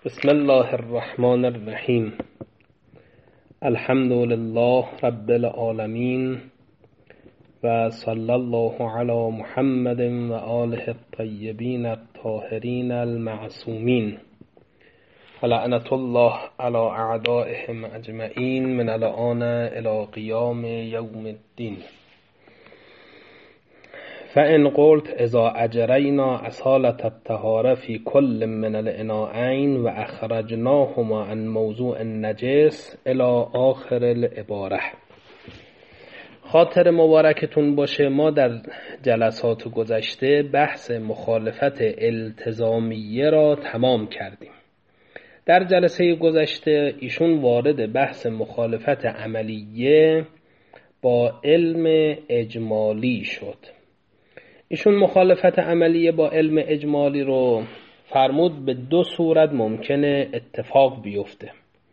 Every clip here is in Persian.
بسم الله الرحمن الرحیم. الحمد لله رب العالمین و صلی الله علی محمد و آله الطیبین الطاهرین المعصومین و لعنة الله علی اعدائهم اجمعین من الآن الی قیام یوم الدین. فإن قلت إذا أجرينا أصالة الطهارة في كل من الإناءين وأخرجناهما عن موضوع النجس إلى آخر العبارة. خاطر مبارکتون باشه، ما در جلسات گذشته بحث مخالفت التزامیه را تمام کردیم. در جلسه گذشته ایشون وارد بحث مخالفت عملیه با علم اجمالی شد. ایشون مخالفت عملیه با علم اجمالی رو فرمود به دو صورت ممکنه اتفاق بیفته.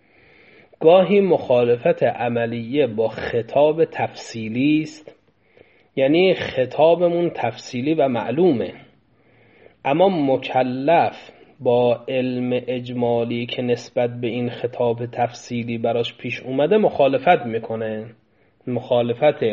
گاهی مخالفت عملیه با خطاب تفصیلی است، یعنی خطابمون تفصیلی و معلومه، اما مکلف با علم اجمالی که نسبت به این خطاب تفصیلی براش پیش اومده مخالفت میکنه، مخالفت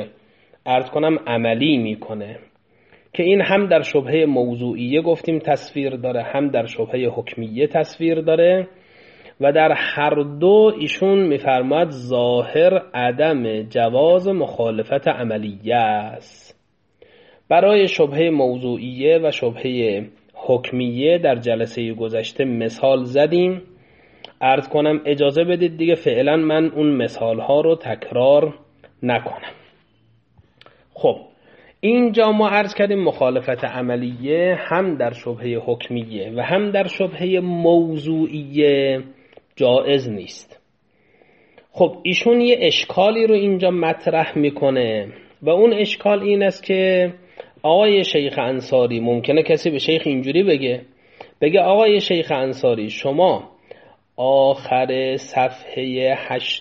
عملی میکنه که این هم در شبهه موضوعیه گفتیم تصویر داره، هم در شبهه حکمیه تصویر داره و در هر دو ایشون میفرماد ظاهر عدم جواز مخالفت عملیه است. برای شبهه موضوعیه و شبهه حکمیه در جلسه گذشته مثال زدیم. عرض کنم اجازه بدید دیگه فعلا من اون مثال ها رو تکرار نکنم. خب اینجا ما عرض کردیم مخالفت عملیه هم در شبهه حکمیه و هم در شبهه موضوعیه جائز نیست. خب ایشون یه اشکالی رو اینجا مطرح میکنه و اون اشکال این است که آقای شیخ انصاری، ممکنه کسی به شیخ اینجوری بگه آقای شیخ انصاری شما آخر صفحه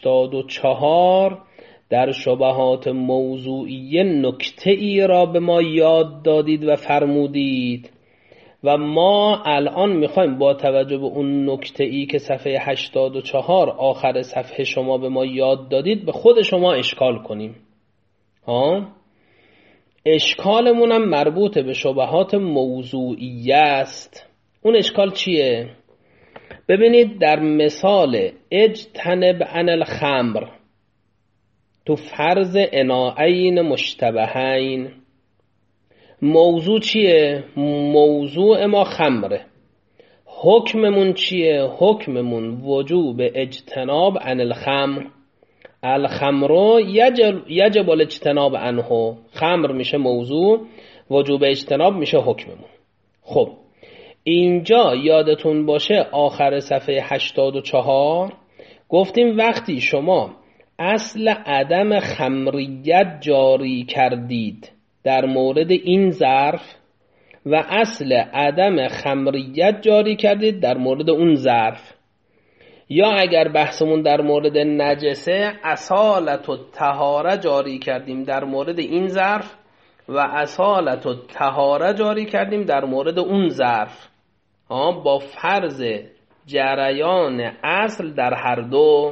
84 در شبهات موضوعیه نکته ای را به ما یاد دادید و فرمودید و ما الان میخوایم با توجه به اون نکته ای که صفحه 84 آخر صفحه شما به ما یاد دادید به خود شما اشکال کنیم. اشکالمون هم مربوط به شبهات موضوعیه است. اون اشکال چیه؟ ببینید در مثال اجتنب عن الخمر تو فرض اناعین مشتبهین موضوع چیه؟ موضوع ما خمره. حکممون چیه؟ حکممون وجوب اجتناب عن الخمر. الخمر یجب الاجتناب عنه. خمر میشه موضوع، وجوب اجتناب میشه حکممون. خب اینجا یادتون باشه آخر صفحه 84 گفتیم وقتی شما اصل عدم خمریت جاری کردید در مورد این ظرف و اصل عدم خمریت جاری کردید در مورد اون ظرف، یا اگر بحثمون در مورد نجسه اصالت الطهاره جاری کردیم در مورد این ظرف و اصالت الطهاره جاری کردیم در مورد اون ظرف، با فرض جریان اصل در هر دو.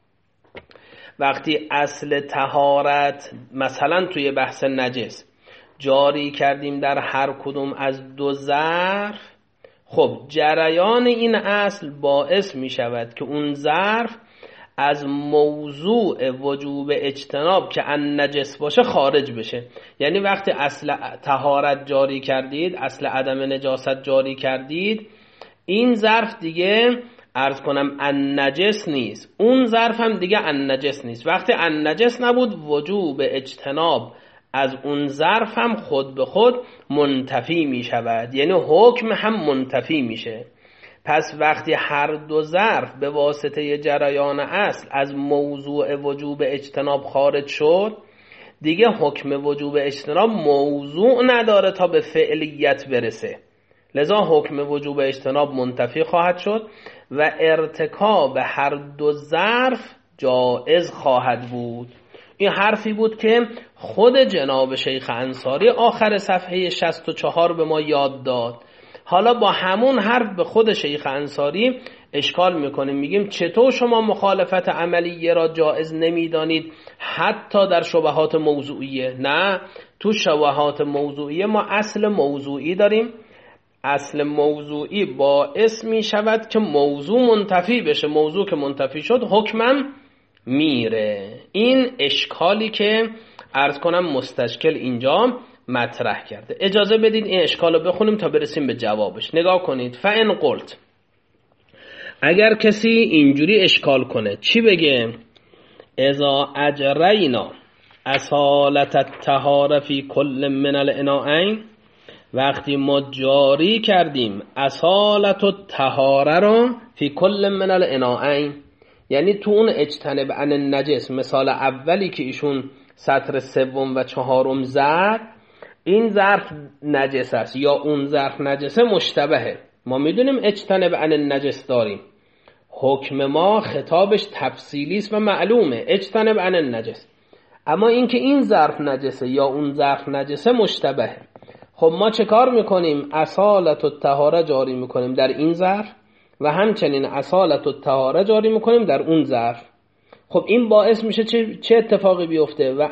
وقتی اصل طهارت مثلا توی بحث نجس جاری کردیم در هر کدوم از دو ظرف، خب جریان این اصل باعث می شود که اون ظرف از موضوع وجوب اجتناب که ان نجس باشه خارج بشه. یعنی وقتی اصل طهارت جاری کردید، اصل عدم نجاست جاری کردید، این ظرف دیگه عرض کنم ان نجس نیست، اون ظرف هم دیگه ان نجس نیست. وقتی ان نجس نبود وجوب اجتناب از اون ظرف هم خود به خود منتفی می شود، یعنی حکم هم منتفی میشه. پس وقتی هر دو ظرف به واسطه جریان اصل از موضوع وجوب اجتناب خارج شد، دیگه حکم وجوب اجتناب موضوع نداره تا به فعلیت برسه، لذا حکم وجوب اجتناب منتفی خواهد شد و ارتکاب هر دو ظرف جائز خواهد بود. این حرفی بود که خود جناب شیخ انصاری آخر صفحه 64 به ما یاد داد. حالا با همون حرف به خود شیخ انصاری اشکال میکنیم، میگیم چطور شما مخالفت عملیه را جایز نمیدانید حتی در شبهات موضوعیه؟ نه، تو شبهات موضوعیه ما اصل موضوعی داریم. اصل موضوعی باعث می شود که موضوع منتفی بشه، موضوع که منتفی شد حکمم میره. این اشکالی که عرض کنم مستشکل اینجا مطرح کرده. اجازه بدید این اشکال رو بخونیم تا برسیم به جوابش. نگاه کنید. فَإِنْ قُلْتَ، اگر کسی اینجوری اشکال کنه چی بگه؟ اذا اجرینا اصالت الطهاره فی کل من الاناءین، وقتی ما جاری کردیم اصالت الطهاره رو فی کل من الاناءین، یعنی تو اون اجتنب عن النجس، مثال اولی که ایشون سطر سوم و چهارم زد، این ظرف نجس است یا اون ظرف نجسه مشتبهه. ما میدونیم اجتنب عن النجس داریم، حکم ما خطابش تفصیلی است و معلومه اجتنب عن النجس، اما اینکه این ظرف نجسه یا اون ظرف نجسه مشتبهه. خب ما چه کار میکنیم؟ اصالت الطهاره جاری میکنیم در این ظرف و همچنین اصالت الطهاره جاری میکنیم در اون ظرف. خب این باعث میشه چه اتفاقی بیفته؟ و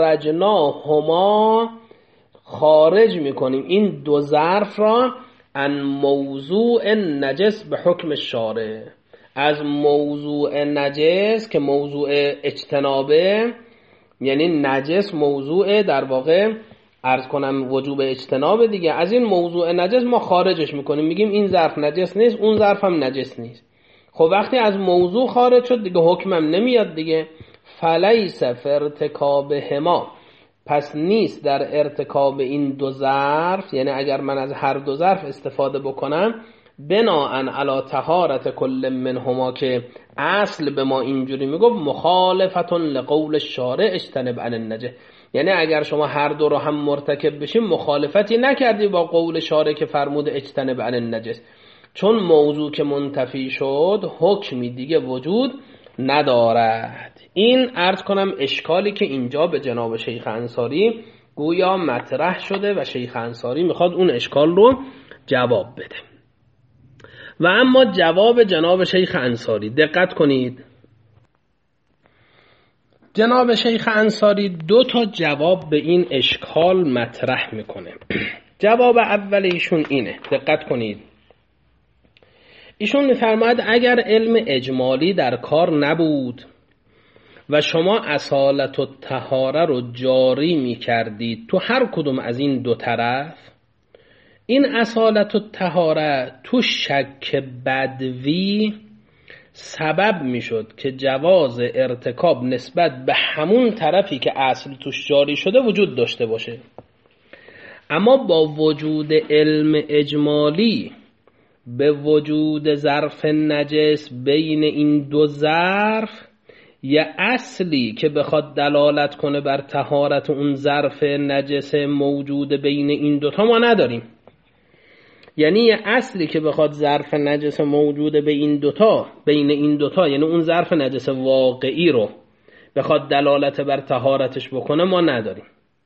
اخرجناهما، خارج میکنیم این دو ظرف را عن موضوع نجس به حکم شارع، از موضوع نجس که موضوع اجتنابه، یعنی نجس موضوع در واقع عرض کنم وجوب اجتناب دیگه، از این موضوع نجس ما خارجش میکنیم، میگیم این ظرف نجس نیست اون ظرف هم نجس نیست. خب وقتی از موضوع خارج شد دیگه حکمم نمیاد دیگه. فلیس فی ارتکابهما، پس نیست در ارتکاب این دو ظرف، یعنی اگر من از هر دو ظرف استفاده بکنم بناءً علی طهارت کل منهما، که اصل به ما اینجوری میگفت مخالفت لقول الشارع اجتنب عن النجس، یعنی اگر شما هر دو رو هم مرتکب بشیم مخالفتی نکردی با قول شارع که فرمود اجتنب عن النجس، چون موضوع که منتفی شد حکمی دیگه وجود ندارد. این عرض کنم اشکالی که اینجا به جناب شیخ انصاری گویا مطرح شده و شیخ انصاری میخواد اون اشکال رو جواب بده. و اما جواب جناب شیخ انصاری، دقت کنید، جناب شیخ انصاری دو تا جواب به این اشکال مطرح میکنه. جواب اول ایشون اینه، دقت کنید، ایشون میفرماید اگر علم اجمالی در کار نبود و شما اصالت الطهاره رو جاری میکردید تو هر کدوم از این دو طرف، این اصالت الطهاره تو شک بدوی سبب میشد که جواز ارتکاب نسبت به همون طرفی که اصل توش جاری شده وجود داشته باشه. اما با وجود علم اجمالی به وجود ظرف نجس بین این دو ظرف، یه اصلی که بخواد دلالت کنه بر طهارت اون ظرف نجس موجود بین این دوتا ما نداریم. یعنی یه اصلی که بخواد ظرف نجس موجود بین این دوتا یعنی اون ظرف نجس واقعی رو بخواد دلالت بر طهارتش بکنه ما نداریم.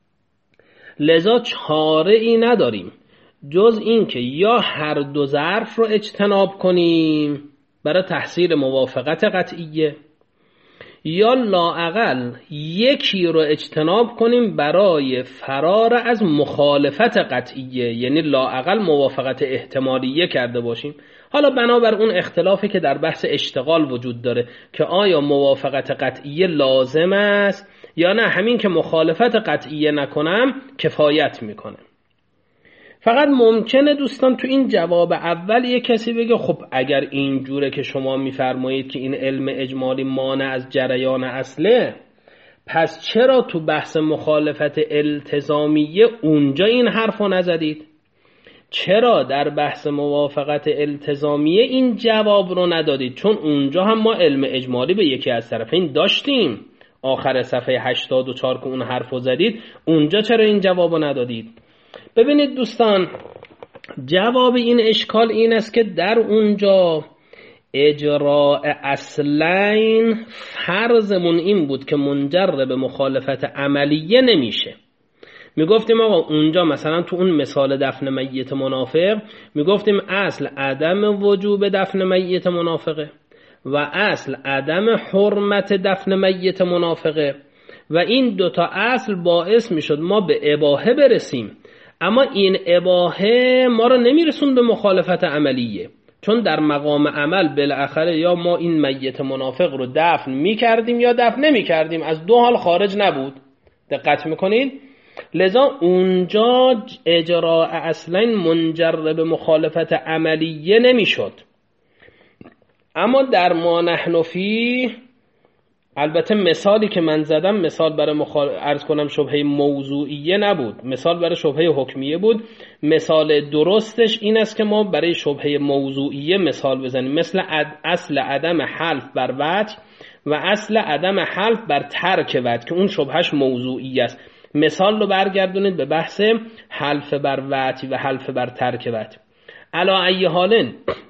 لذا چاره ای نداریم جز این که یا هر دو ظرف رو اجتناب کنیم برای تحصیل موافقت قطعیه، یا لااقل یکی رو اجتناب کنیم برای فرار از مخالفت قطعیه، یعنی لااقل موافقت احتمالیه کرده باشیم. حالا بنابر اون اختلافی که در بحث اشتغال وجود داره که آیا موافقت قطعیه لازم است یا نه، همین که مخالفت قطعیه نکنم کفایت میکنه. فقط ممکنه دوستان تو این جواب اول یک کسی بگه خب اگر اینجوره که شما میفرمایید که این علم اجمالی مانع از جریان اصله، پس چرا تو بحث مخالفت التزامیه اونجا این حرف رو نزدید؟ چرا در بحث موافقت التزامیه این جواب رو ندادید؟ چون اونجا هم ما علم اجمالی به یکی از طرفین داشتیم، آخر صفحه 84 که اون حرف رو زدید، اونجا چرا این جواب رو ندادید؟ ببینید دوستان، جواب این اشکال این است که در اونجا اجراء اصلین فرضمون این بود که منجر به مخالفت عملیه نمیشه. میگفتیم آقا اونجا مثلا تو اون مثال دفن میت منافق میگفتیم اصل عدم وجوب دفن میت منافقه و اصل عدم حرمت دفن میت منافقه و این دوتا اصل باعث میشد ما به اباحه برسیم، اما این اباحه ما رو نمیرسون به مخالفت عملیه، چون در مقام عمل بالاخره یا ما این میت منافق رو دفن میکردیم یا دفن نمیکردیم، از دو حال خارج نبود. دقت میکنید؟ لذا اونجا اجراء اصلا منجر به مخالفت عملیه نمیشد. اما در ما نحن فیه، البته مثالی که من زدم مثال برای عرض کنم شبهه موضوعیه نبود، مثال برای شبهه حکمیه بود. مثال درستش این است که ما برای شبهه موضوعیه مثال بزنیم، مثل اصل عدم حلف بر وجه و اصل عدم حلف بر ترک وجه که اون شبهش موضوعی است. مثال رو برگردونید به بحث حلف بر وجه و حلف بر ترک وجه. علی ای حال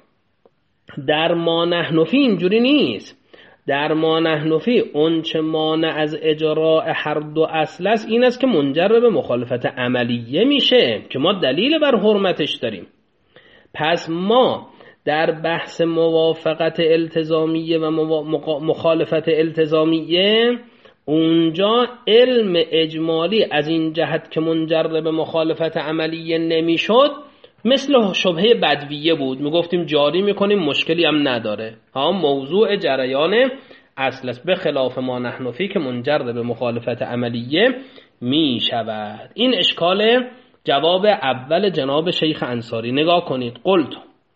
در ما نحن فی اینجوری نیست. در ما نحن فی اون چه مانع از اجراء هر دو اصل است این است که منجر به مخالفت عملیه میشه که ما دلیل بر حرمتش داریم. پس ما در بحث موافقت التزامیه و مخالفت التزامیه اونجا علم اجمالی از این جهت که منجر به مخالفت عملیه نمیشد مثل شبهه بدویه بود، میگفتیم جاری میکنیم مشکلی هم نداره، موضوع جریان اصل است، به خلاف ما نحن فی که منجر به مخالفت عملیه میشود. این اشکال جواب اول جناب شیخ انصاری. نگاه کنید. قلت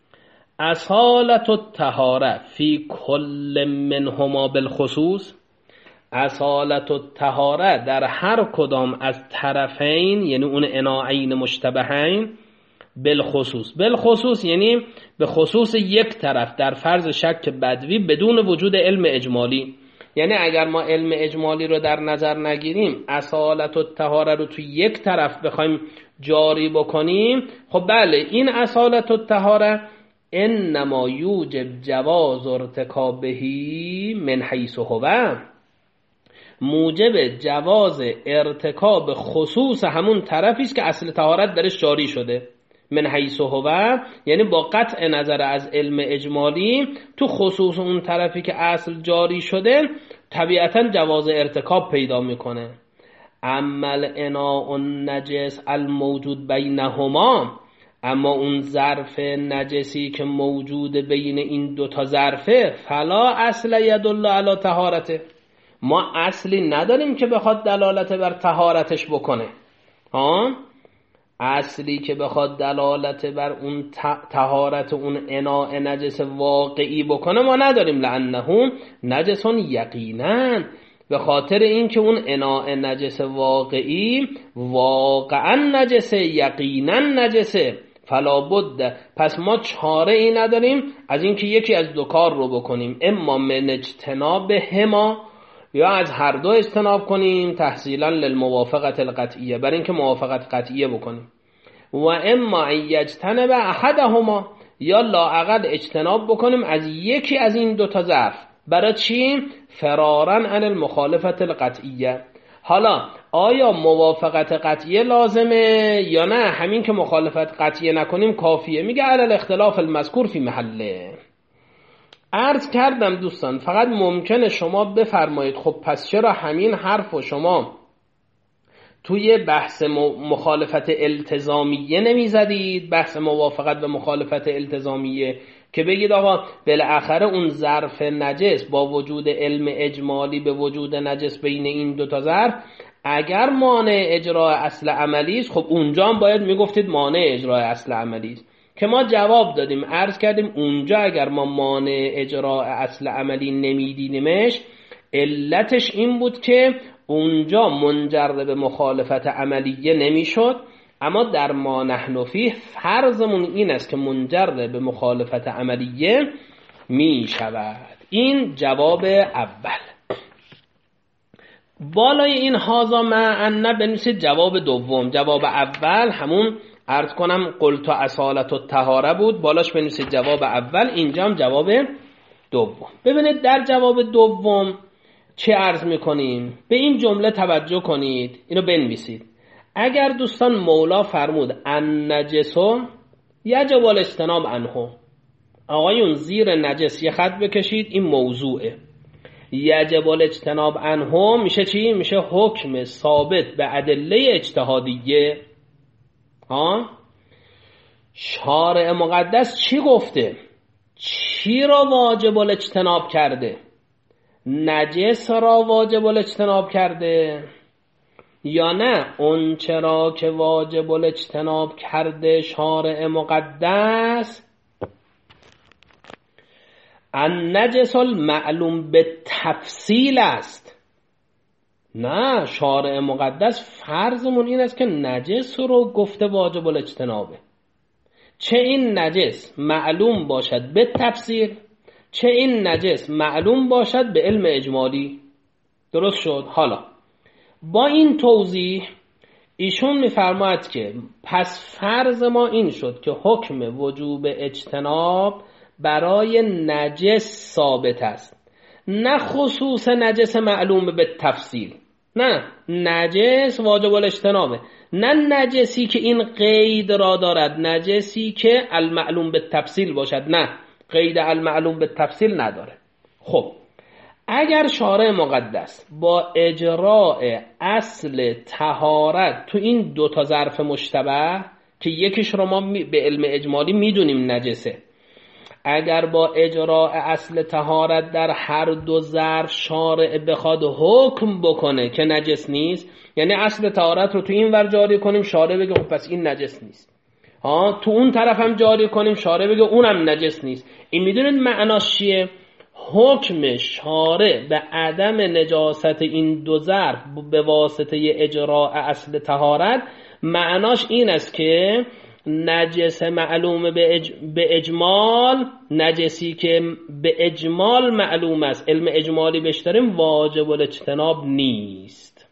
اصالت الطهاره فی کل منهما بالخصوص، اصالت الطهاره در هر کدام از طرفین یعنی اون اناعین مشتبهین، بالخصوص، بالخصوص یعنی به خصوص یک طرف در فرض شک بدوی بدون وجود علم اجمالی. یعنی اگر ما علم اجمالی رو در نظر نگیریم، اصالت الطهاره رو تو یک طرف بخوایم جاری بکنیم، خب بله این اصالت الطهاره انما یوجب جواز ارتکابهی من حیث هو، موجب جواز ارتکاب خصوص همون طرفی است که اصل طهارت درش جاری شده. من حیث هو یعنی با قطع نظر از علم اجمالی تو خصوص اون طرفی که اصل جاری شده طبیعتا جواز ارتکاب پیدا میکنه. اما الاناء النجس الموجود بینهما، اما اون ظرف نجسی که موجود بین این دوتا ظرفه، فلا اصل یدل علی طهارته، ما اصلی نداریم که بخواد دلالت بر طهارتش بکنه. اصلی که بخواد دلالت بر اون طهارت اون اناء نجس واقعی بکنه ما نداریم. لانه نجسون یقینا، به خاطر اینکه اون اناء نجس واقعی واقعا نجسه، یقینا نجسه. فلا بد، پس ما چاره ای نداریم از اینکه یکی از دو کار رو بکنیم، اما من اجتناب هما، یا از هر دو اجتناب کنیم تحصیلا للموافقت القطعیه، برای اینکه موافقت قطعیه بکنیم، و اما یجتنب احدهما، یا لااقل اجتناب بکنیم از یکی از این دوتا ظرف. برای چی؟ فرارا عن المخالفت القطعیه. حالا آیا موافقت قطعیه لازمه یا نه؟ همین که مخالفت قطعیه نکنیم کافیه. میگه علی الاختلاف المذکور فی محله. عرض کردم دوستان فقط ممکنه شما بفرمایید خب پس چرا همین حرفو شما توی بحث مخالفت التزامیه نمیزدید، بحث موافقت و مخالفت التزامیه، که بگید آقا بالاخره اون ظرف نجس با وجود علم اجمالی به وجود نجس بین این دوتا ظرف اگر مانع اجرای اصل عملی است، خب اونجا هم باید میگفتید مانع اجرای اصل عملی است، که ما جواب دادیم عرض کردیم اونجا اگر ما مانع اجرای اصل عملی نمیدیدیمش علتش این بود که اونجا منجر به مخالفت عملیه نمیشد، اما در ما نحن فیه فرضمون این است که منجر به مخالفت عملیه می شود. این جواب اول. بالای این هازا معنا بنویسید جواب دوم. جواب اول همون عرض کنم قلت اصالت الطهاره بود، بالاش بنویسید جواب اول، اینجا هم جواب دوم. ببینید در جواب دوم چه عرض میکنیم؟ به این جمله توجه کنید، اینو بنویسید. اگر دوستان مولا فرمود النجسو یجب الاجتناب عنه، آقایون زیر نجس یه خط بکشید، این موضوعه. یجب الاجتناب عنه میشه چی؟ میشه حکم ثابت به ادله اجتهادیه. شارع مقدس چی گفته؟ چی را واجب الاجتناب کرده؟ نجس را واجب الاجتناب کرده یا نه اون چرا که واجب الاجتناب کرده شارع مقدس النجس المعلوم به تفصیل است؟ نه، شارع مقدس فرضمون این است که نجس رو گفته واجب الاجتنابه، چه این نجس معلوم باشد به تفصیل، چه این نجس معلوم باشد به علم اجمالی. درست شد؟ حالا با این توضیح ایشون میفرماید که پس فرض ما این شد که حکم وجوب اجتناب برای نجس ثابت است، نه خصوص نجس معلوم به تفصیل. نه، نجس واجب الاجتنابه، نه نجسی که این قید را دارد، نجسی که المعلوم به تفصیل باشد، نه قید المعلوم به تفصیل نداره. خب اگر شارع مقدس با اجراء اصل طهارت تو این دوتا ظرف مشتبه که یکیش رو ما به علم اجمالی میدونیم نجسه، اگر با اجراء اصل طهارت در هر دو ظرف شارع بخواد حکم بکنه که نجس نیست، یعنی اصل طهارت رو تو این ور جاری کنیم شارع بگه خب پس این نجس نیست، تو اون طرف هم جاری کنیم شارع بگه اونم نجس نیست، این میدونید معناش چیه؟ حکم شارع به عدم نجاست این دو ظرف به واسطه اجراء اصل طهارت معناش این است که نجس معلوم به اجمال، نجسی که به اجمال معلوم است، علم اجمالی بهش داریم، واجب الاجتناب نیست.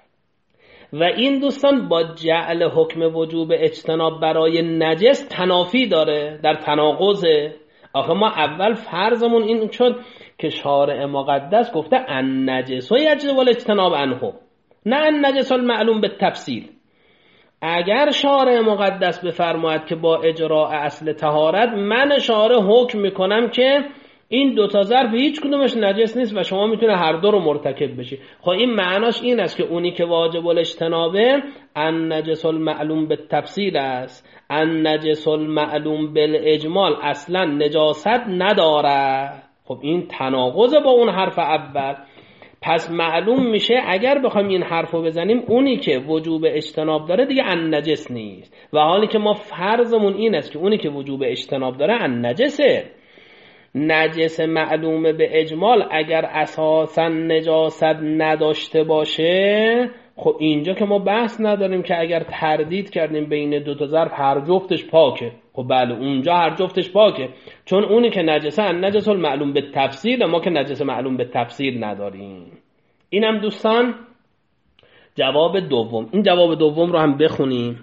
و این دوستان با جعل حکم وجوب اجتناب برای نجس تنافی داره، در تناقضه. آخه ما اول فرضمون این شد که شارع مقدس گفته النجس و یجب الاجتناب عنه، نه النجس المعلوم به تفصیل. اگر شارع مقدس بفرماید که با اجراء اصل طهارت من شارع حکم میکنم که این دوتا ظرف هیچ کدومش نجس نیست و شما میتونه هر دو رو مرتکب بشی، خب این معناش این است که اونی که واجب الاجتنابه النجس المعلوم به تفصیل است، النجس المعلوم بالاجمال اصلا نجاست نداره. خب این تناقض با اون حرف اول. پس معلوم میشه اگر بخوایم این حرفو بزنیم اونی که وجوب اجتناب داره دیگه النجس نیست، و حالی که ما فرضمون این است که اونی که وجوب اجتناب داره النجسه. نجس معلوم به اجمال اگر اساسا نجاست نداشته باشه، خب اینجا که ما بحث نداریم که اگر تردید کردیم بین دو تا ظرف هر جفتش پاکه، خب بله اونجا هر جفتش پاکه، چون اونی که نجسه النجس المعلوم به تفصیل، ما که نجس معلوم به تفصیل نداریم. اینم دوستان جواب دوم. این جواب دوم رو هم بخونیم.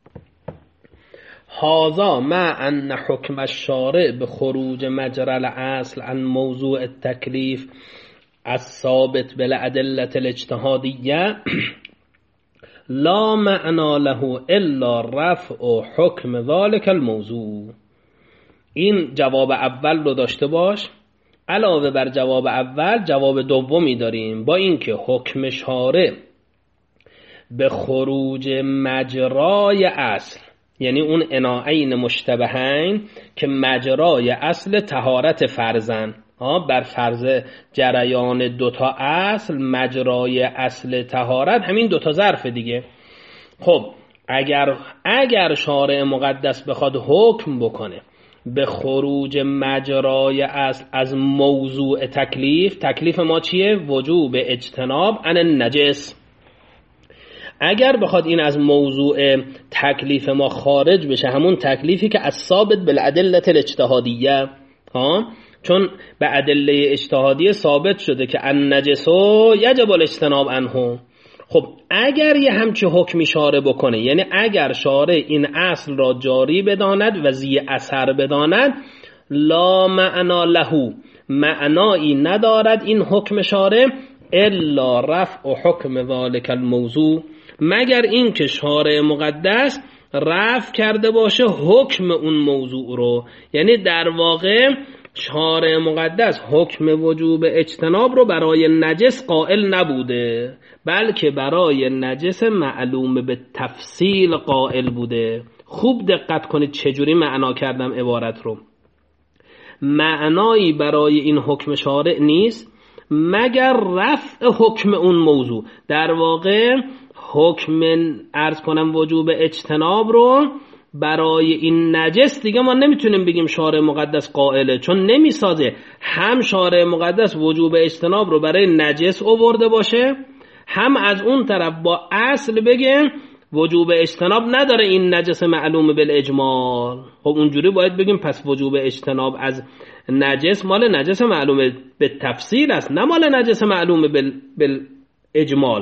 هذا مع ان حکم الشارع به خروج مجرى الاصل عن موضوع التکلیف الثابت بالادله الاجتهادیه لا معنى له الا رفع حکم ذلك الموضوع. این جواب اول رو داشته باش، علاوه بر جواب اول جواب دومی داریم، با اینکه حکم شارع به خروج مجرای اصل، یعنی اون عناعین مشتبهین که مجرای اصل طهارت فرزن، بر فرض جریان دوتا اصل، مجرای اصل طهارت همین دوتا ظرف دیگه. خب اگر شارع مقدس بخواد حکم بکنه به خروج مجرای اصل از موضوع تکلیف ما چیه؟ وجوب اجتناب عن النجس. اگر بخواد این از موضوع تکلیف ما خارج بشه، همون تکلیفی که از ثابت بالادله الاجتهادیه، چون به ادله اجتهادیه ثابت شده که النجس یجب الاجتناب عنه. خب اگر یه همچه حکمی شارع بکنه، یعنی اگر شارع این اصل را جاری بداند و ذی اثر بداند، لا معنا له، معنایی ندارد این حکم شارع الا رفع حکم ذلك الموضوع، مگر این که شارع مقدس رفع کرده باشه حکم اون موضوع رو. یعنی در واقع شارع مقدس حکم وجوب اجتناب رو برای نجس قائل نبوده، بلکه برای نجس معلوم به تفصیل قائل بوده. خوب دقت کنید چجوری معنا کردم عبارت رو. معنایی برای این حکم شارع نیست مگر رفع حکم اون موضوع. در واقع حکم عرض کنم وجوب اجتناب رو برای این نجس دیگه ما نمیتونیم بگیم شارع مقدس قائله، چون نمیسازه هم شارع مقدس وجوب اجتناب رو برای نجس آورده باشه، هم از اون طرف با اصل بگه وجوب اجتناب نداره این نجس معلوم بالاجمال. خب اونجوری باید بگیم پس وجوب اجتناب از نجس مال نجس معلوم به تفصیل است، نه مال نجس معلوم بالاجمال.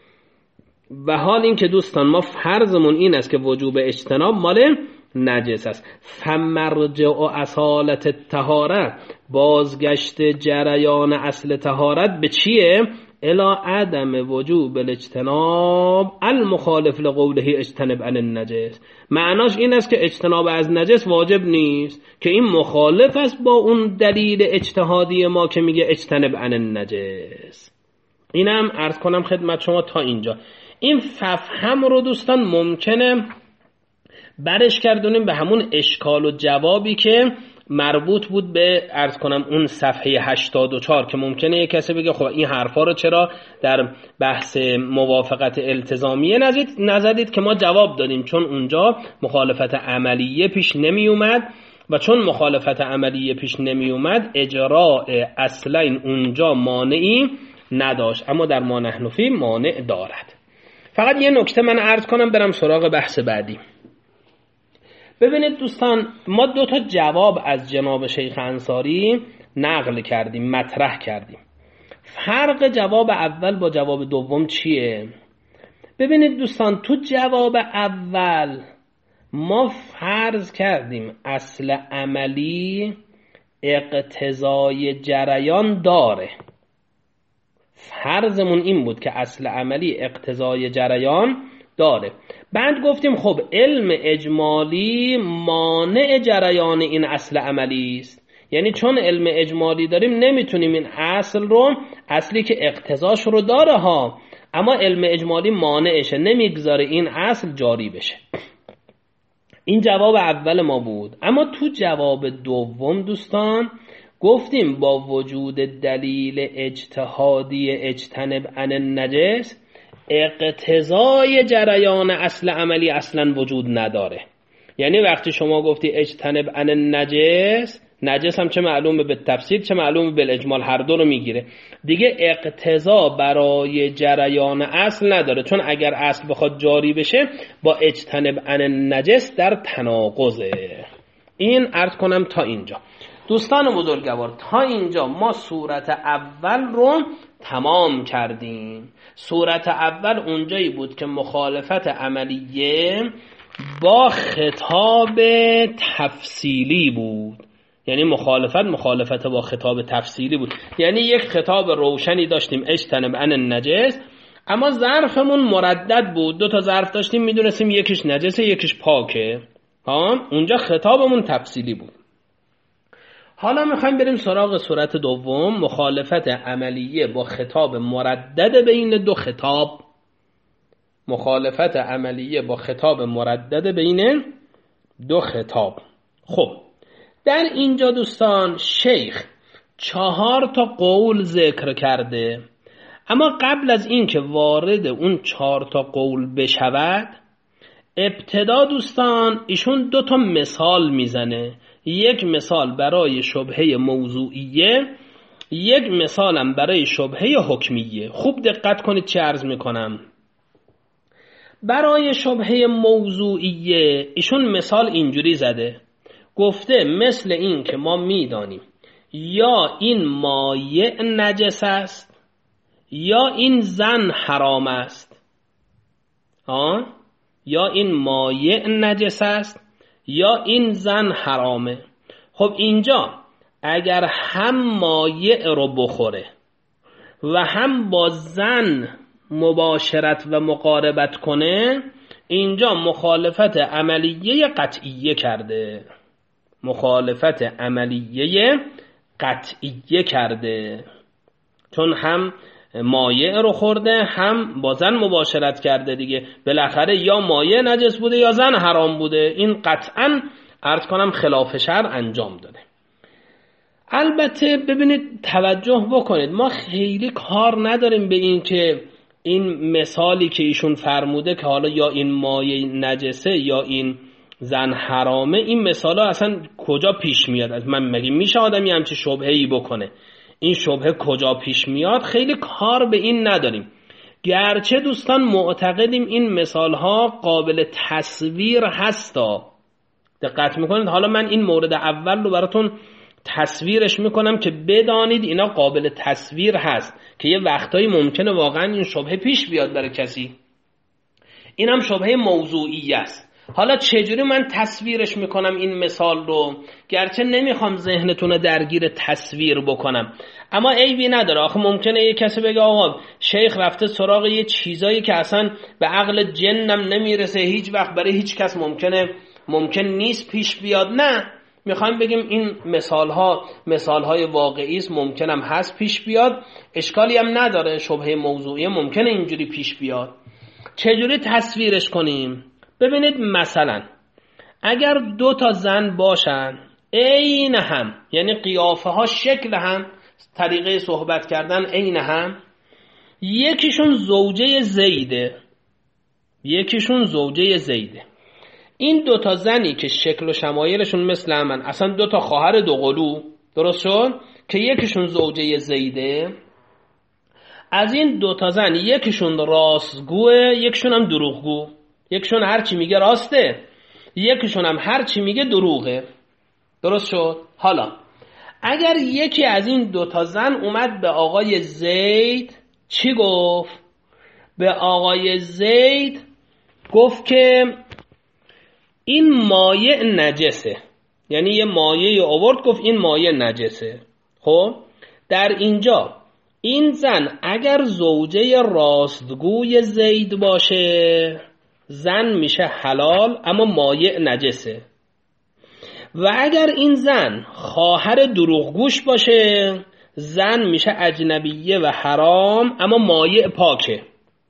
و حال این که دوستان ما فرضمون این است که وجوب اجتناب مال نجس است. فمرجع اصالت الطهاره، بازگشت جریان اصل طهارت به چیه؟ الی عدم وجوب الاجتناب المخالف لقوله اجتنب عن النجس. معناش این است که اجتناب از نجس واجب نیست، که این مخالف است با اون دلیل اجتهادی ما که میگه اجتنب عن النجس. اینم عرض کنم خدمت شما تا اینجا. این ففهم رو دوستان ممکنه برش کردونیم به همون اشکال و جوابی که مربوط بود به عرض کنم اون صفحه 84 که ممکنه یک کسی بگه خب این حرفا رو چرا در بحث موافقت التزامیه نزدید که ما جواب دادیم، چون اونجا مخالفت عملیه پیش نمی اومد و چون مخالفت عملیه پیش نمی اومد اجراء اصلا اونجا مانعی نداشت، اما در ما نحن فی مانع دارد. فقط یه نکته من عرض کنم برم سراغ بحث بعدی. ببینید دوستان ما 2 تا جواب از جناب شیخ انصاری نقل کردیم، مطرح کردیم. فرق جواب اول با جواب دوم چیه؟ ببینید دوستان تو جواب اول ما فرض کردیم اصل عملی اقتضای جریان داره. فرضمون این بود که اصل عملی اقتضای جریان داره. بعد گفتیم خب علم اجمالی مانع جریان این اصل عملی است، یعنی چون علم اجمالی داریم نمیتونیم این اصل رو، اصلی که اقتضاش رو داره ها، اما علم اجمالی مانعشه، نمیگذاره این اصل جاری بشه. این جواب اول ما بود. اما تو جواب دوم دوستان گفتیم با وجود دلیل اجتهادی اجتنب عن النجس اقتضای جریان اصل عملی اصلا وجود نداره. یعنی وقتی شما گفتی اجتنب عن النجس، نجس هم چه معلومه به تفصیل چه معلومه بالاجمال، هر دو رو میگیره دیگه. اقتضا برای جریان اصل نداره، چون اگر اصل بخواد جاری بشه با اجتنب عن النجس در تناقضه. این عرض کنم تا اینجا. دوستان بزرگوار تا اینجا ما صورت اول رو تمام کردیم. صورت اول اونجایی بود که مخالفت عملیه با خطاب تفصیلی بود، یعنی مخالفت با خطاب تفصیلی بود، یعنی یک خطاب روشنی داشتیم اجتنب عن النجس، اما ظرفمون مردد بود. 2 تا ظرف داشتیم میدونستیم یکیش نجسه یکیش پاکه. اونجا خطابمون تفصیلی بود. حالا میخوایم بریم سراغ صورت دوم، مخالفت عملیه با خطاب مردد بین 2 خطاب. مخالفت عملیه با خطاب مردد بین 2 خطاب. خب در اینجا دوستان شیخ 4 تا قول ذکر کرده، اما قبل از این که وارد اون 4 تا قول بشود ابتدا دوستان ایشون 2 تا مثال میزنه. یک مثال برای شبهه موضوعیه، یک مثالم برای شبهه حکمیه. خوب دقت کنید چه عرض میکنم. برای شبهه موضوعیه ایشون مثال اینجوری زده، گفته مثل این که ما میدانیم یا این مایع نجس است یا این زن حرام است. یا این مایع نجس است یا این زن حرامه. خب اینجا اگر هم مایع رو بخوره و هم با زن مباشرت و مقاربت کنه، اینجا مخالفت عملیه قطعیه کرده. مخالفت عملیه قطعیه کرده، چون هم مایع رو خورده هم با زن مباشرت کرده دیگه. بالاخره یا مایع نجس بوده یا زن حرام بوده. این قطعاً عرض کنم خلاف شرع انجام داده. البته ببینید توجه بکنید، ما خیلی کار نداریم به این که این مثالی که ایشون فرموده که حالا یا این مایع نجسه یا این زن حرامه، این مثالا اصلا کجا پیش میاد؟ از من مگه میشه آدمی همچه شبهه‌ای بکنه؟ این شبهه کجا پیش میاد؟ خیلی کار به این نداریم. گرچه دوستان معتقدیم این مثالها قابل تصویر هستا. دقت میکنید؟ حالا من این مورد اول رو براتون تصویرش میکنم که بدانید اینا قابل تصویر هست، که یه وقتایی ممکنه واقعا این شبهه پیش بیاد برای کسی. این هم شبهه موضوعی است. حالا چجوری من تصویرش میکنم این مثال رو؟ گرچه نمیخوام ذهنتون رو درگیر تصویر بکنم، اما عیبی نداره. آخه ممکنه یه کسی بگه آقا شیخ رفته سراغ یه چیزایی که اصلا به عقل جنم نمیرسه، هیچ وقت برای هیچ کس ممکن نیست پیش بیاد. نه، میخوایم بگیم این مثالهای واقعی است، ممکنم هست پیش بیاد، اشکالی هم نداره. شبهه موضوعی ممکنه اینجوری پیش بیاد. چجوری تصویرش کنیم؟ ببینید مثلا اگر 2 تا زن باشن عین هم، یعنی قیافه ها شکل هم، طریقه صحبت کردن عین هم، یکیشون زوجه زیده، این 2 تا زنی که شکل و شمایلشون مثل همن، اصلا 2 تا خواهر دوقلو، درست شد؟ که یکیشون زوجه زیده، از این 2 تا زن یکیشون راستگوه یکیشون هم دروغگو. یکیشون هر چی میگه راسته، یکیشون هم هر چی میگه دروغه. درست شد؟ حالا اگر یکی از این 2 تا زن اومد به آقای زید چی گفت؟ به آقای زید گفت که این مایع نجسه، یعنی یه مایعی آورد گفت این مایع نجسه. خب در اینجا این زن اگر زوجه راستگوی زید باشه زن میشه حلال اما مایع نجسه، و اگر این زن خواهر دروغگوش باشه زن میشه اجنبیه و حرام اما مایع پاکه.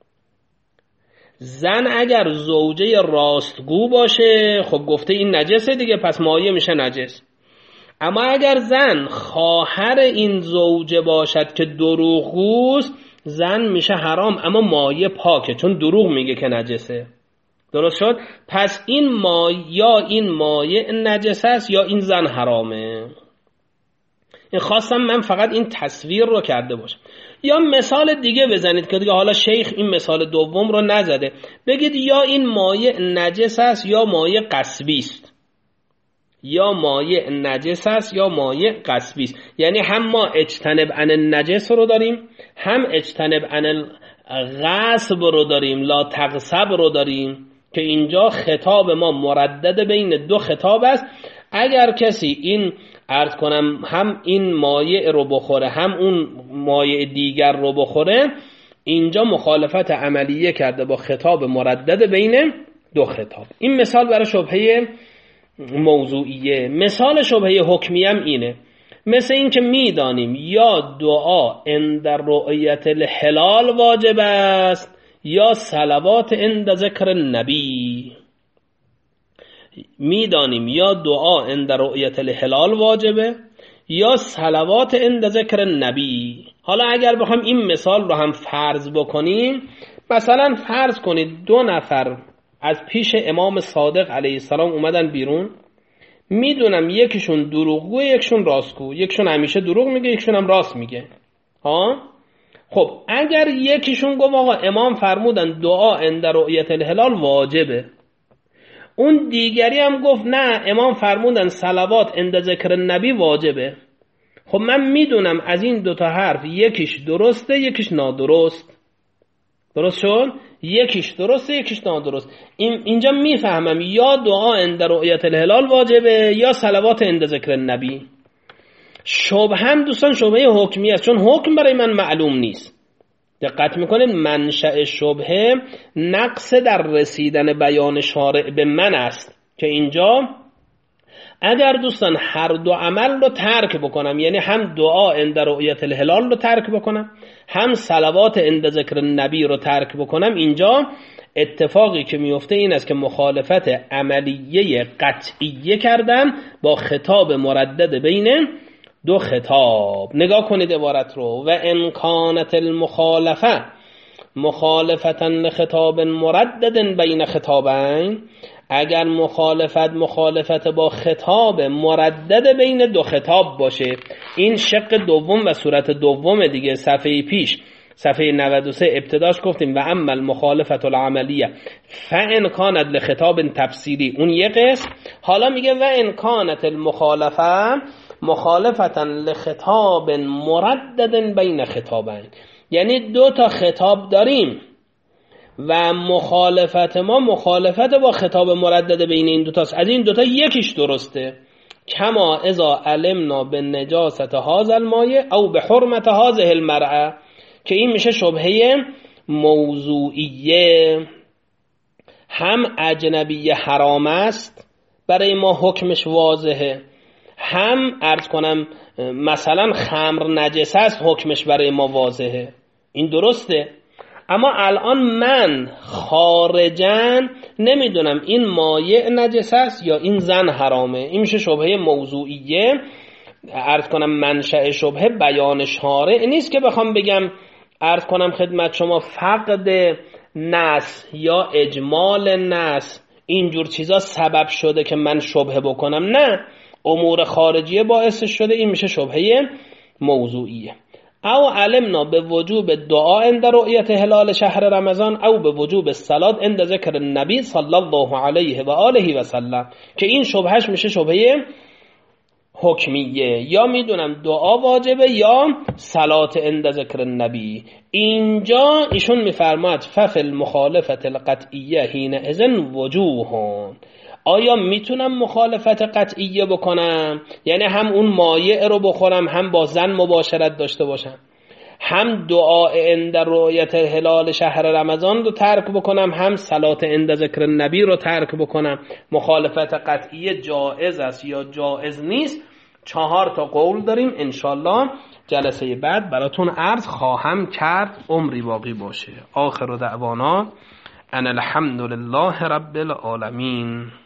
زن اگر زوجه راستگو باشه خب گفته این نجسه دیگه، پس مایع میشه نجس. اما اگر زن خواهر این زوجه باشد که دروغگوست زن میشه حرام اما مایع پاکه، چون دروغ میگه که نجسه. درست شد؟ پس این مایع نجس است یا این زن حرامه. این خواستم من فقط این تصویر رو کرده باشم. یا مثال دیگه بزنید که دیگه حالا شیخ این مثال دوم رو نزده، بگید یا این مایع نجس است یا مایع غصبی است. یا مایع نجس است یا مایع غصبی است. یعنی هم ما اجتنب عن النجس رو داریم، هم اجتنب عن الغصب رو داریم، لا تغصب رو داریم، که اینجا خطاب ما مردد بین 2 خطاب است. اگر کسی این عرض کنم هم این مایع رو بخوره هم اون مایع دیگر رو بخوره، اینجا مخالفت عملیه کرده با خطاب مردد بین 2 خطاب. این مثال برای شبهه موضوعیه. مثال شبهه حکمیه هم اینه، مثل این که میدانیم یا دعا عند رؤیت الهلال واجب است یا صلوات عند ذکر النبی. میدانیم یا دعا عند رؤیت الهلال واجبه یا صلوات عند ذکر النبی. حالا اگر بخوام این مثال رو هم فرض بکنیم، مثلا فرض کنید 2 نفر از پیش امام صادق علیه السلام اومدن بیرون، میدونم یکیشون دروغگو یکیشون راستگو، یکیشون همیشه دروغ میگه یکیشون هم راست میگه. خب اگر یکیشون گفت آقا امام فرمودن دعا عند رؤیت الهلال واجبه، اون دیگری هم گفت نه امام فرمودن صلوات عند ذکر النبی واجبه، خب من میدونم از این 2 تا حرف یکیش درسته یکیش نادرست. درست شد؟ یکیش درسته یکیش نادرست. اینجا میفهمم یا دعا عند رؤیت الهلال واجبه یا صلوات عند ذکر النبی. شبهه هم دوستان شبهه حکمی است، چون حکم برای من معلوم نیست. دقت میکنید منشأ شبهه نقص در رسیدن بیان شارع به من است که اینجا اگر دوستان هر دو عمل رو ترک بکنم، یعنی هم دعا عند رؤیت الهلال رو ترک بکنم، هم صلوات عند ذکر نبی رو ترک بکنم، اینجا اتفاقی که میفته این است که مخالفت عملیه قطعیه کردم با خطاب مردد بین دو خطاب. نگاه کنید عبارت رو. و ان کانت المخالفه مخالفتا لخطاب مردد بین خطابین، اگر مخالفت با خطاب مردد بین دو خطاب باشه، این شق دوم و صورت دوم دیگه، صفحه پیش صفحه 93 ابتداش گفتیم و اما المخالفت العملیه فان کانت لخطاب تفسیری، اون یه قسم. حالا میگه و ان کانت المخالفه مخالفتا لخطاب مردد بین خطابین، یعنی دو تا خطاب داریم و مخالفت ما مخالفت با خطاب مردد بین این دوتاست. از این دوتا یکیش درسته، کما اذا علمنا به نجاست هذا المایه او به حرمت هذه المرأه، که این میشه شبهه موضوعیه، هم اجنبی حرام است برای ما حکمش واضحه، هم عرض کنم مثلا خمر نجس است حکمش برای ما واضحه. این درسته. اما الان من خارجاً نمیدونم این مایع نجس است یا این زن حرامه، این میشه شبهه موضوعیه. عرض کنم منشأ شبهه بیان شارع نیست که بخوام بگم عرض کنم خدمت شما فقد نص یا اجمال نص اینجور چیزا سبب شده که من شبهه بکنم، نه، امور خارجیه باعث شده. این میشه شبهه موضوعیه. او علمنا به وجوب دعا عند رؤیت هلال شهر رمضان او به وجوب الصلاة عند ذکر النبی صلی الله علیه و آله و سلم، که این شبهش میشه شبهه حکمیه، یا میدونم دعا واجبه یا صلات عند ذکر النبی. اینجا ایشون میفرماد ففل مخالفت القطعیه حین اذن وجوهون، آیا میتونم مخالفت قطعیه بکنم، یعنی هم اون مایع رو بخورم، هم با زن مباشرت داشته باشم، هم دعا عند رؤیت هلال شهر رمضان رو ترک بکنم، هم صلات عند ذکر النبی رو ترک بکنم؟ مخالفت قطعیه جائز است یا جائز نیست؟ 4 تا قول داریم، انشالله جلسه بعد براتون عرض خواهم کرد، عمری باقی باشه. آخر دعوانا ان الحمد لله رب العالمین.